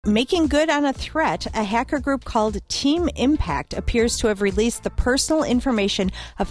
Making good on a threat, a hacker group called Team Impact appears to have released the personal information of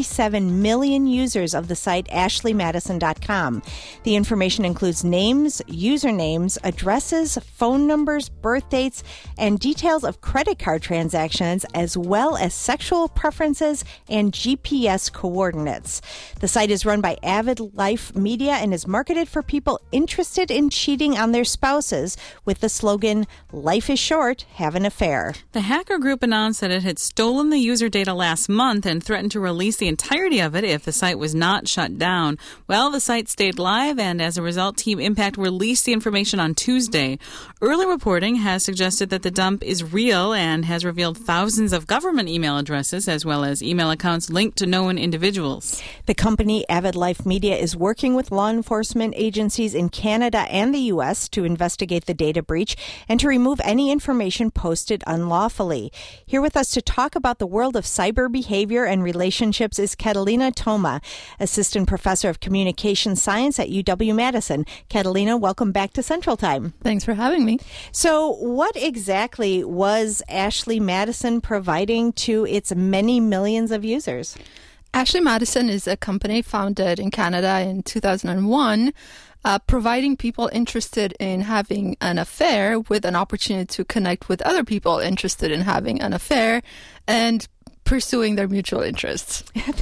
37 million users of the site AshleyMadison.com. The information includes names, usernames, addresses, phone numbers, birth dates, and details of credit card transactions, as well as sexual preferences and GPS coordinates. The site is run by Avid Life Media and is marketed for people interested in cheating on their spouses with the slogan, "Life is short, have an affair." The hacker group announced that it had stolen the user data last month and threatened to release the entirety of it if the site was not shut down. Well, the site stayed live, and as a result, Team Impact released the information on Tuesday. Early reporting has suggested that the dump is real and has revealed thousands of government email addresses as well as email accounts linked to known individuals. The company Avid Life Media is working with law enforcement agencies in Canada and the U.S. to investigate the data breach and to remove any information posted unlawfully. Here with us to talk about the world of cyber behavior and relationships is Catalina Toma, Assistant Professor of Communication Science at UW-Madison. Catalina, welcome back to Central Time. Thanks for having me. So what exactly was Ashley Madison providing to its many millions of users? Ashley Madison is a company founded in Canada in 2001, providing people interested in having an affair with an opportunity to connect with other people interested in having an affair and pursuing their mutual interests.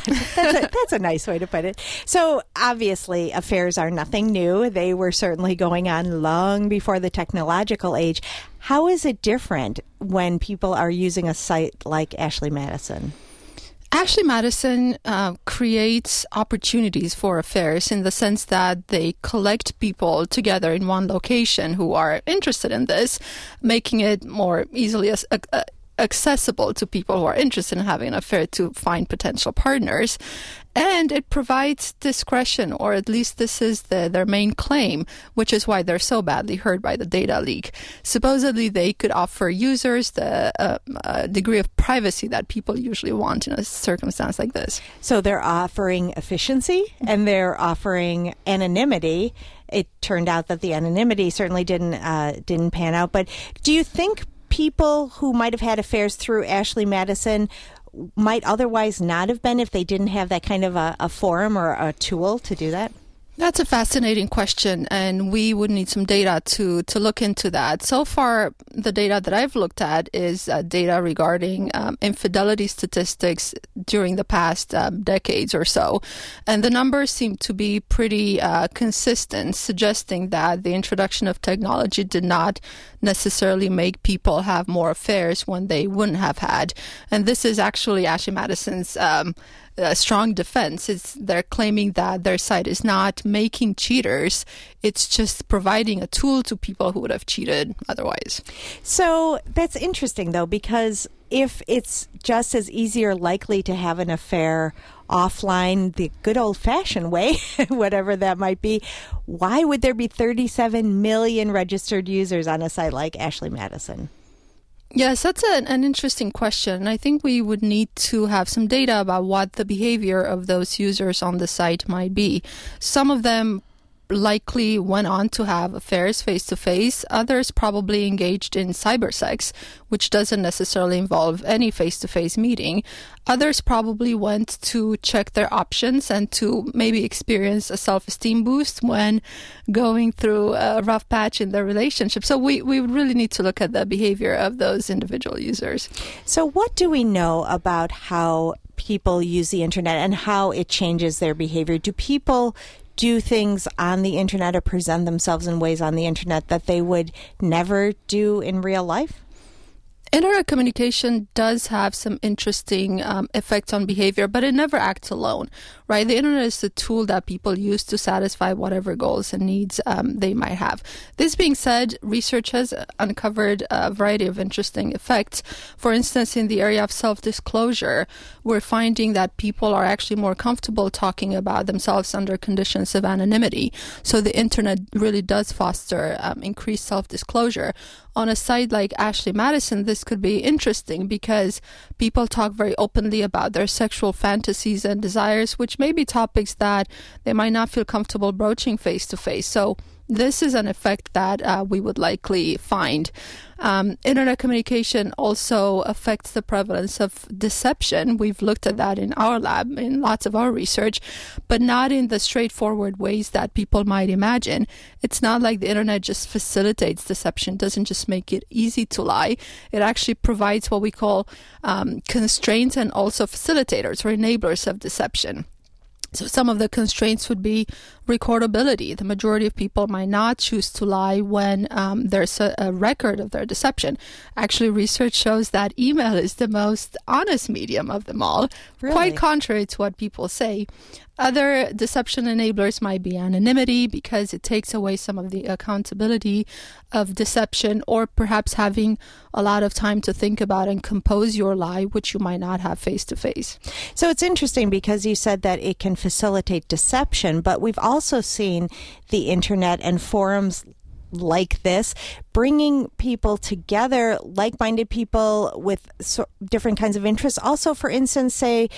That's a nice way to put it. So obviously affairs are nothing new. They were certainly going on long before the technological age. How is it different when people are using a site like Ashley Madison? Ashley Madison creates opportunities for affairs in the sense that they collect people together in one location who are interested in this, making it more easily accessible to people who are interested in having an affair to find potential partners. And it provides discretion, or at least this is their main claim, which is why they're so badly hurt by the data leak. Supposedly, they could offer users the degree of privacy that people usually want in a circumstance like this. So they're offering efficiency and they're offering anonymity. It turned out that the anonymity certainly didn't pan out. But do you think people who might have had affairs through Ashley Madison might otherwise not have been if they didn't have that kind of a forum or a tool to do that? That's a fascinating question, and we would need some data to look into that. So far, the data that I've looked at is data regarding infidelity statistics during the past decades or so. And the numbers seem to be pretty consistent, suggesting that the introduction of technology did not necessarily make people have more affairs when they wouldn't have had. And this is actually Ashley Madison's a strong defense. They're claiming that their site is not making cheaters. It's just providing a tool to people who would have cheated otherwise. So that's interesting, though, because if it's just as easy or likely to have an affair offline, the good old-fashioned way, whatever that might be, why would there be 37 million registered users on a site like Ashley Madison? Yes, that's an interesting question. I think we would need to have some data about what the behavior of those users on the site might be. Some of them likely went on to have affairs face-to-face. Others probably engaged in cybersex, which doesn't necessarily involve any face-to-face meeting. Others probably went to check their options and to maybe experience a self-esteem boost when going through a rough patch in their relationship. So we would really need to look at the behavior of those individual users. So what do we know about how people use the internet and how it changes their behavior? Do people do things on the internet or present themselves in ways on the internet that they would never do in real life? Internet communication does have some interesting effects on behavior, but it never acts alone, right? The internet is the tool that people use to satisfy whatever goals and needs they might have. This being said, research has uncovered a variety of interesting effects. For instance, in the area of self-disclosure, we're finding that people are actually more comfortable talking about themselves under conditions of anonymity. So the internet really does foster increased self-disclosure. On a site like Ashley Madison, this could be interesting because people talk very openly about their sexual fantasies and desires, which may be topics that they might not feel comfortable broaching face to face. So this is an effect that we would likely find. Internet communication also affects the prevalence of deception. We've looked at that in our lab, in lots of our research, but not in the straightforward ways that people might imagine. It's not like the internet just facilitates deception, doesn't just make it easy to lie. It actually provides what we call constraints and also facilitators or enablers of deception. So some of the constraints would be recordability. The majority of people might not choose to lie when there's a record of their deception. Actually, research shows that email is the most honest medium of them all, Really? quite contrary to what people say. Other deception enablers might be anonymity, because it takes away some of the accountability of deception, or perhaps having a lot of time to think about and compose your lie, which you might not have face to face. So it's interesting because you said that it can facilitate deception, but we've also seen the internet and forums like this bringing people together, like-minded people with different kinds of interests. Also, for instance, say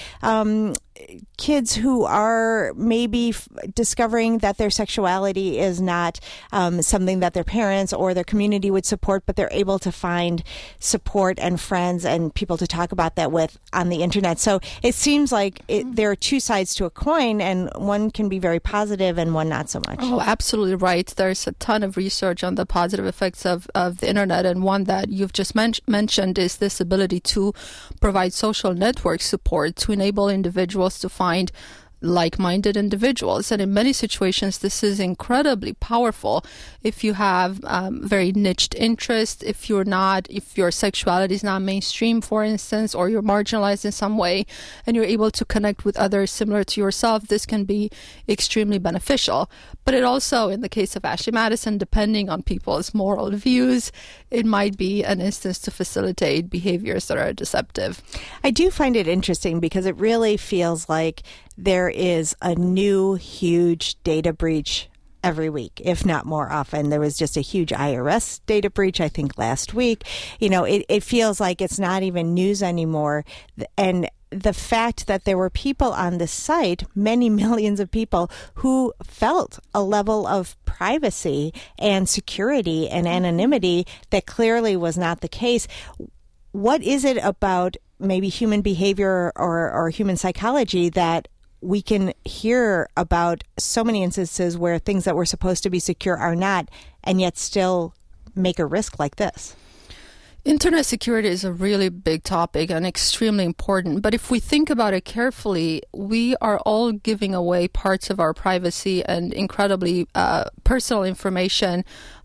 kids who are maybe discovering that their sexuality is not something that their parents or their community would support, but they're able to find support and friends and people to talk about that with on the internet. So it seems like there are two sides to a coin, and one can be very positive and one not so much. Oh, absolutely right. There's a ton of research on the positive effects of the internet, and one that you've just mentioned is this ability to provide social network support to enable individuals to find like-minded individuals. And in many situations, this is incredibly powerful. If you have very niched interest, if your sexuality is not mainstream, for instance, or you're marginalized in some way, and you're able to connect with others similar to yourself, this can be extremely beneficial. But it also, in the case of Ashley Madison, depending on people's moral views, it might be an instance to facilitate behaviors that are deceptive. I do find it interesting because it really feels like there is a new huge data breach every week, if not more often. There was just a huge IRS data breach, I think, last week. You know, it feels like it's not even news anymore. And the fact that there were people on the site, many millions of people, who felt a level of privacy and security and anonymity that clearly was not the case. What is it about maybe human behavior or human psychology that we can hear about so many instances where things that were supposed to be secure are not, and yet still make a risk like this? Internet security is a really big topic and extremely important. But if we think about it carefully, we are all giving away parts of our privacy and incredibly personal information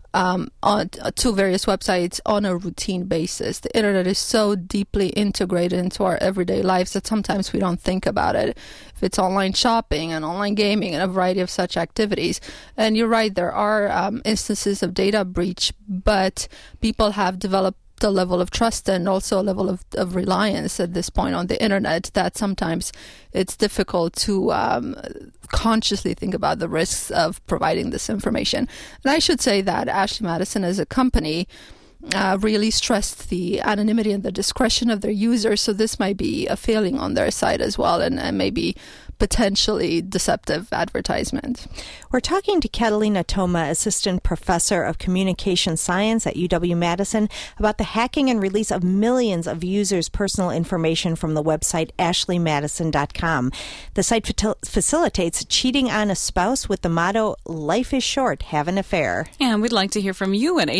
to various websites on a routine basis. The internet is so deeply integrated into our everyday lives that sometimes we don't think about it. If it's online shopping and online gaming and a variety of such activities. And you're right, there are instances of data breach, but people have developed a level of trust and also a level of reliance at this point on the internet that sometimes it's difficult to consciously think about the risks of providing this information. And I should say that Ashley Madison as a company really stressed the anonymity and the discretion of their users, so this might be a failing on their side as well, and maybe potentially deceptive advertisement. We're talking to Catalina Toma, Assistant Professor of Communication Science at UW-Madison, about the hacking and release of millions of users' personal information from the website ashleymadison.com. The site facilitates cheating on a spouse with the motto, "Life is short, have an affair." And we'd like to hear from you at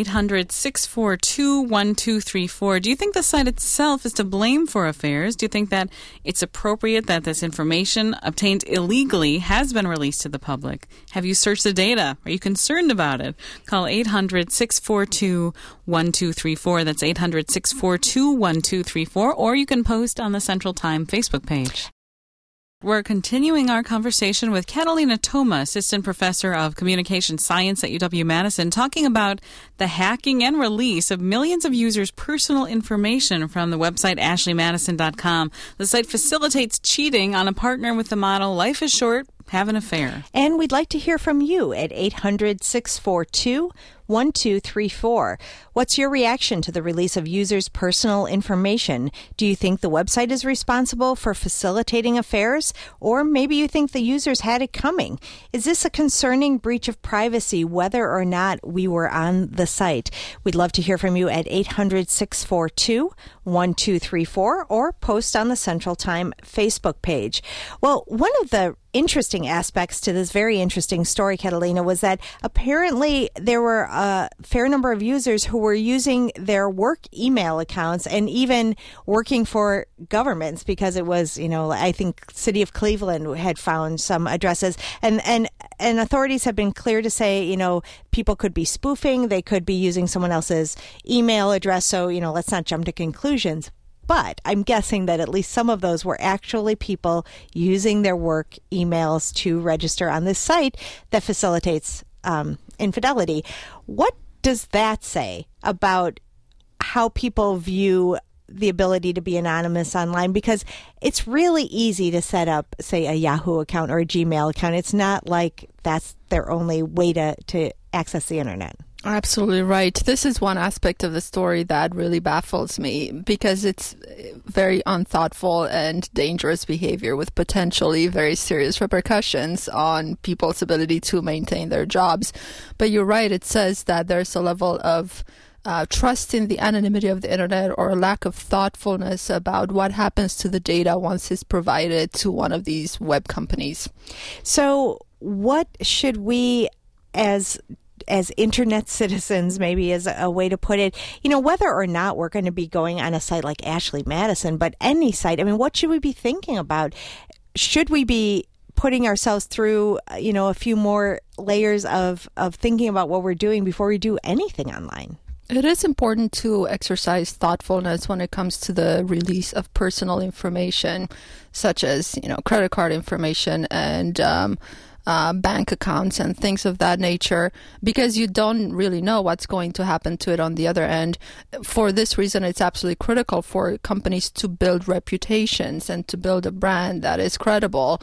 800-642-1234. Do you think the site itself is to blame for affairs? Do you think that it's appropriate that this information obtained illegally has been released to the public? Have you searched the data? Are you concerned about it? Call 800-642-1234. That's 800-642-1234. Or you can post on the Central Time Facebook page. We're continuing our conversation with Catalina Toma, Assistant Professor of Communication Science at UW-Madison, talking about the hacking and release of millions of users' personal information from the website ashleymadison.com. The site facilitates cheating on a partner with the motto, "Life is short, have an affair. And we'd like to hear from you at 800-642-1234. What's your reaction to the release of users' personal information? Do you think the website is responsible for facilitating affairs? Or maybe you think the users had it coming? Is this a concerning breach of privacy, whether or not we were on the site? We'd love to hear from you at 800-642-1234 or post on the Central Time Facebook page. Well, one of the interesting aspects to this very interesting story, Catalina, was that apparently there were a fair number of users who were using their work email accounts and even working for governments, because it was, I think City of Cleveland had found some addresses, and authorities have been clear to say, people could be spoofing, they could be using someone else's email address, so, let's not jump to conclusions. But I'm guessing that at least some of those were actually people using their work emails to register on this site that facilitates infidelity. What does that say about how people view the ability to be anonymous online? Because it's really easy to set up, say, a Yahoo account or a Gmail account. It's not like that's their only way to access the internet. Absolutely right. This is one aspect of the story that really baffles me, because it's very unthoughtful and dangerous behavior with potentially very serious repercussions on people's ability to maintain their jobs. But you're right, it says that there's a level of trust in the anonymity of the internet, or a lack of thoughtfulness about what happens to the data once it's provided to one of these web companies. So what should we, as internet citizens, maybe as a way to put it, whether or not we're going to be going on a site like Ashley Madison, but any site, what should we be thinking about? Should we be putting ourselves through, a few more layers of thinking about what we're doing before we do anything online? It is important to exercise thoughtfulness when it comes to the release of personal information, such as, credit card information and bank accounts and things of that nature, because you don't really know what's going to happen to it on the other end. For this reason, it's absolutely critical for companies to build reputations and to build a brand that is credible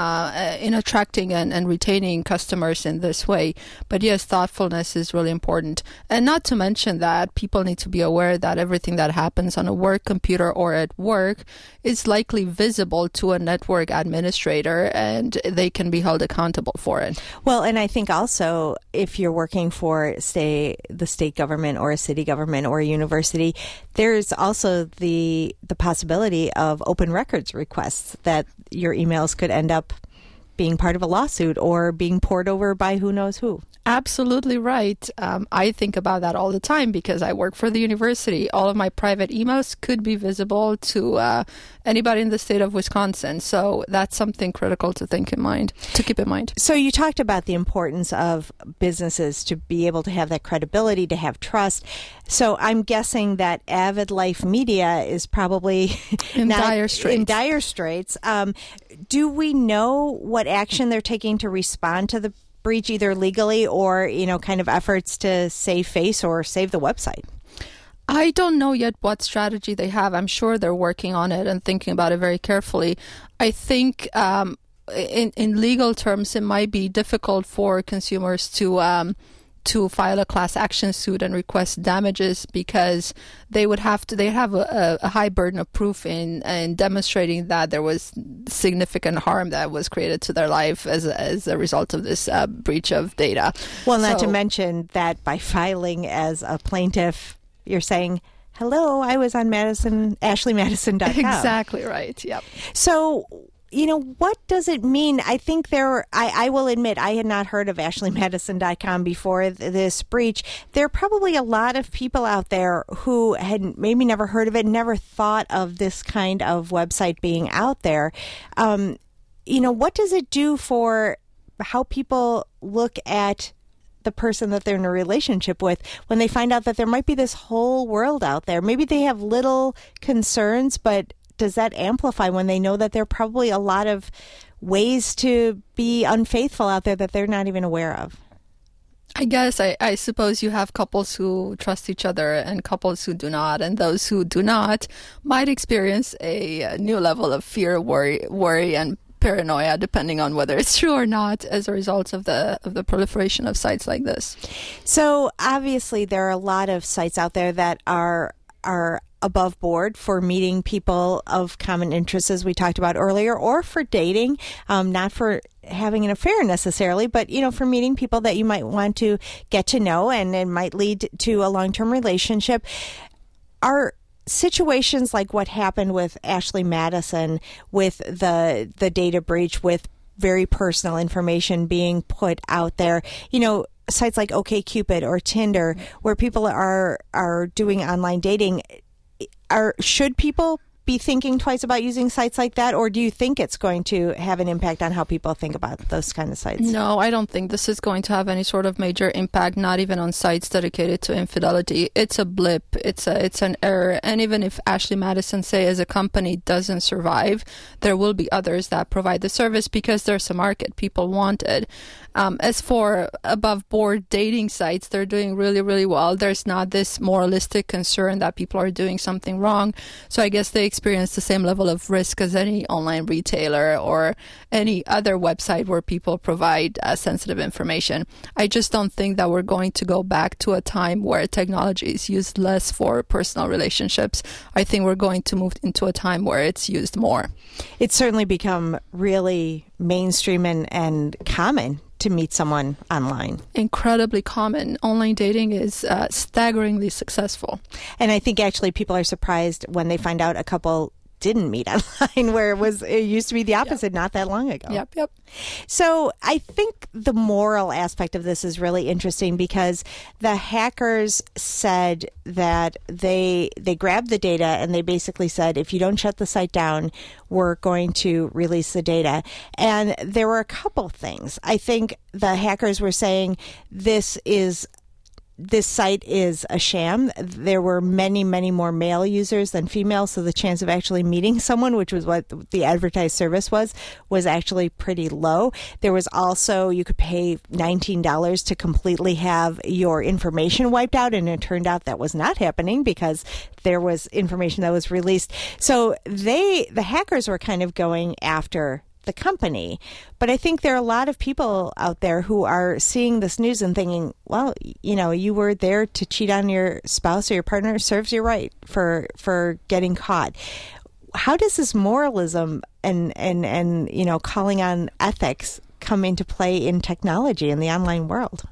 in attracting and retaining customers in this way. But yes, thoughtfulness is really important. And not to mention that people need to be aware that everything that happens on a work computer or at work is likely visible to a network administrator, and they can be held accountable for it. Well, and I think also if you're working for, say, the state government or a city government or a university, there's also the possibility of open records requests, that your emails could end up being part of a lawsuit or being poured over by who knows who. Absolutely right. I think about that all the time because I work for the university. All of my private emails could be visible to anybody in the state of Wisconsin. So that's something critical to keep in mind. So you talked about the importance of businesses to be able to have that credibility, to have trust. So I'm guessing that Avid Life Media is probably in dire straits. Do we know what action they're taking to respond to the breach, either legally or, kind of efforts to save face or save the website? I don't know yet what strategy they have. I'm sure they're working on it and thinking about it very carefully. I think in legal terms, it might be difficult for consumers to file a class action suit and request damages, because they have a high burden of proof in demonstrating that there was significant harm that was created to their life as a result of this breach of data. Well, not to mention that by filing as a plaintiff, you're saying, hello, I was on ashleymadison.com. Exactly right. Yep. So, what does it mean? I think I will admit, I had not heard of ashleymadison.com before this breach. There are probably a lot of people out there who had maybe never heard of it, never thought of this kind of website being out there. What does it do for how people look at the person that they're in a relationship with when they find out that there might be this whole world out there? Maybe they have little concerns, but does that amplify when they know that there are probably a lot of ways to be unfaithful out there that they're not even aware of? I guess I suppose you have couples who trust each other and couples who do not, and those who do not might experience a new level of fear, worry, and paranoia, depending on whether it's true or not, as a result of the proliferation of sites like this. So obviously there are a lot of sites out there that are above board for meeting people of common interests, as we talked about earlier, or for dating, not for having an affair necessarily, but, for meeting people that you might want to get to know, and it might lead to a long-term relationship. Are situations like what happened with Ashley Madison, with the data breach, with very personal information being put out there, sites like OkCupid or Tinder, where people are doing online dating, should people be thinking twice about using sites like that, or do you think it's going to have an impact on how people think about those kind of sites? No, I don't think this is going to have any sort of major impact, not even on sites dedicated to infidelity. It's a blip, it's an error, and even if Ashley Madison, say, as a company doesn't survive, there will be others that provide the service because there's a market, people want it. As for above board dating sites, they're doing really, really well. There's not this moralistic concern that people are doing something wrong. So I guess they experience the same level of risk as any online retailer or any other website where people provide sensitive information. I just don't think that we're going to go back to a time where technology is used less for personal relationships. I think we're going to move into a time where it's used more. It's certainly become really mainstream and common to meet someone online. Incredibly common. Online dating is staggeringly successful. And I think actually people are surprised when they find out a couple didn't meet online, where it used to be the opposite not that long ago. Yep. So I think the moral aspect of this is really interesting, because the hackers said that they grabbed the data and they basically said, if you don't shut the site down, we're going to release the data. And there were a couple things. I think the hackers were saying this site is a sham. There were many, many more male users than female, so the chance of actually meeting someone, which was what the advertised service was actually pretty low. There was also, you could pay $19 to completely have your information wiped out, and it turned out that was not happening because there was information that was released. So the hackers were kind of going after the company. But I think there are a lot of people out there who are seeing this news and thinking, well, you were there to cheat on your spouse or your partner, serves you right for getting caught. How does this moralism and calling on ethics come into play in technology in the online world?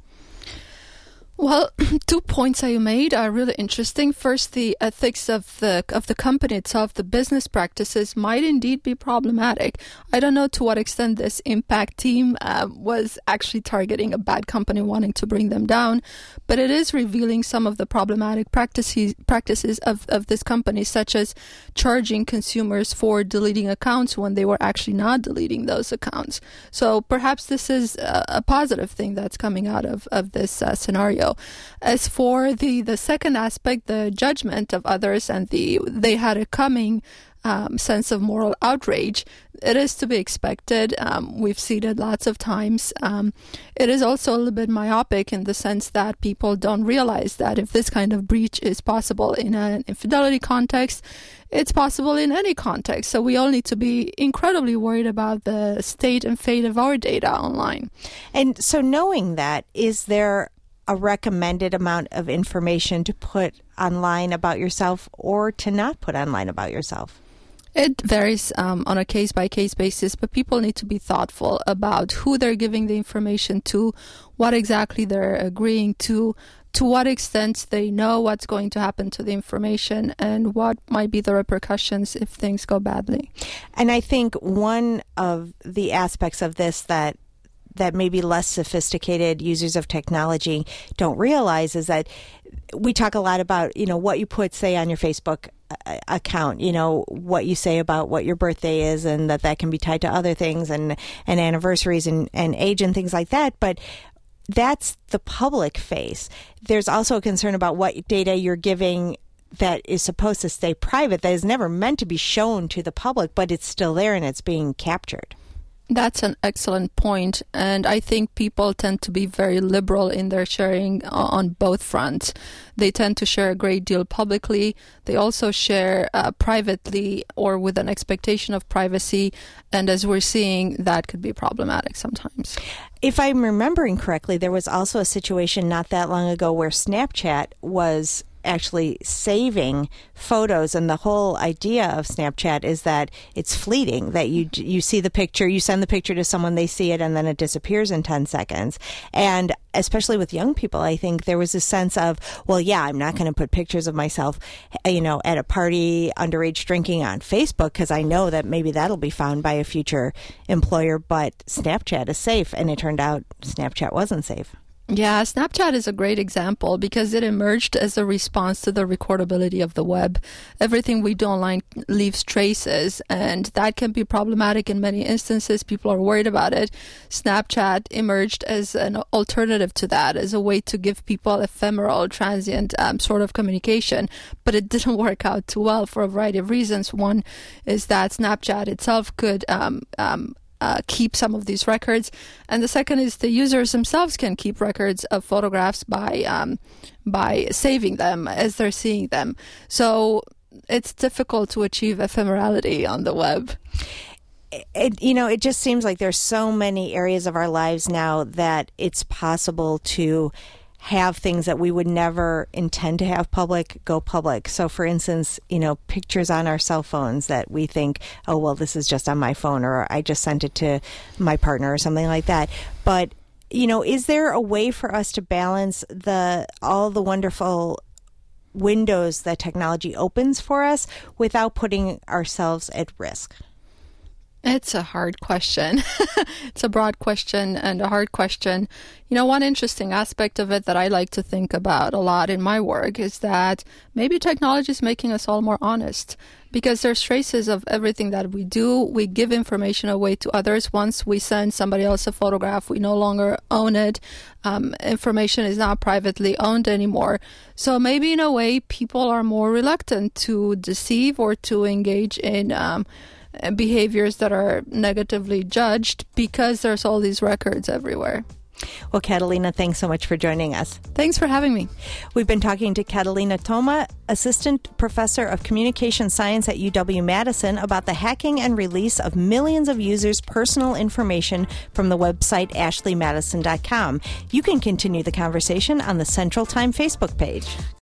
Well, 2 points that you made are really interesting. First, the ethics of the company itself, the business practices, might indeed be problematic. I don't know to what extent this impact team was actually targeting a bad company, wanting to bring them down, but it is revealing some of the problematic practices of this company, such as charging consumers for deleting accounts when they were actually not deleting those accounts. So perhaps this is a positive thing that's coming out of this scenario. As for the second aspect, the judgment of others, and they had a coming sense of moral outrage, it is to be expected. We've seen it lots of times. It is also a little bit myopic in the sense that people don't realize that if this kind of breach is possible in an infidelity context, it's possible in any context. So we all need to be incredibly worried about the state and fate of our data online. And so knowing that, is there a recommended amount of information to put online about yourself or to not put online about yourself? It varies on a case-by-case basis, but people need to be thoughtful about who they're giving the information to, what exactly they're agreeing to what extent they know what's going to happen to the information, and what might be the repercussions if things go badly. And I think one of the aspects of this that maybe less sophisticated users of technology don't realize is that we talk a lot about, what you put, say, on your Facebook account, what you say about what your birthday is, and that can be tied to other things and anniversaries and age and things like that. But that's the public face. There's also a concern about what data you're giving that is supposed to stay private, that is never meant to be shown to the public, but it's still there and it's being captured. That's an excellent point, and I think people tend to be very liberal in their sharing on both fronts. They tend to share a great deal publicly. They also share privately or with an expectation of privacy, and as we're seeing, that could be problematic sometimes. If I'm remembering correctly, there was also a situation not that long ago where Snapchat was actually saving photos, and the whole idea of Snapchat is that it's fleeting, that you see the picture, you send the picture to someone, they see it, and then it disappears in 10 seconds. And especially with young people, I think there was a sense of, well, yeah, I'm not going to put pictures of myself, at a party, underage drinking on Facebook, because I know that maybe that'll be found by a future employer, but Snapchat is safe, and it turned out Snapchat wasn't safe. Yeah, Snapchat is a great example because it emerged as a response to the recordability of the web. Everything we do online leaves traces, and that can be problematic in many instances. People are worried about it. Snapchat emerged as an alternative to that, as a way to give people ephemeral, transient sort of communication, but it didn't work out too well for a variety of reasons. One is that Snapchat itself could keep some of these records, and the second is the users themselves can keep records of photographs by saving them as they're seeing them. So it's difficult to achieve ephemerality on the web. It just seems like there's so many areas of our lives now that it's possible to have things that we would never intend to have public go public. So for instance, pictures on our cell phones that we think, oh, well, this is just on my phone, or I just sent it to my partner or something like that. But, is there a way for us to balance all the wonderful windows that technology opens for us without putting ourselves at risk? It's a hard question. It's a broad question and a hard question. One interesting aspect of it that I like to think about a lot in my work is that maybe technology is making us all more honest, because there's traces of everything that we do. We give information away to others. Once we send somebody else a photograph, we no longer own it. Information is not privately owned anymore. So maybe in a way, people are more reluctant to deceive or to engage in behaviors that are negatively judged because there's all these records everywhere. Well, Catalina, thanks so much for joining us. Thanks for having me. We've been talking to Catalina Toma, Assistant Professor of Communication Science at UW-Madison, about the hacking and release of millions of users' personal information from the website ashleymadison.com. You can continue the conversation on the Central Time Facebook page.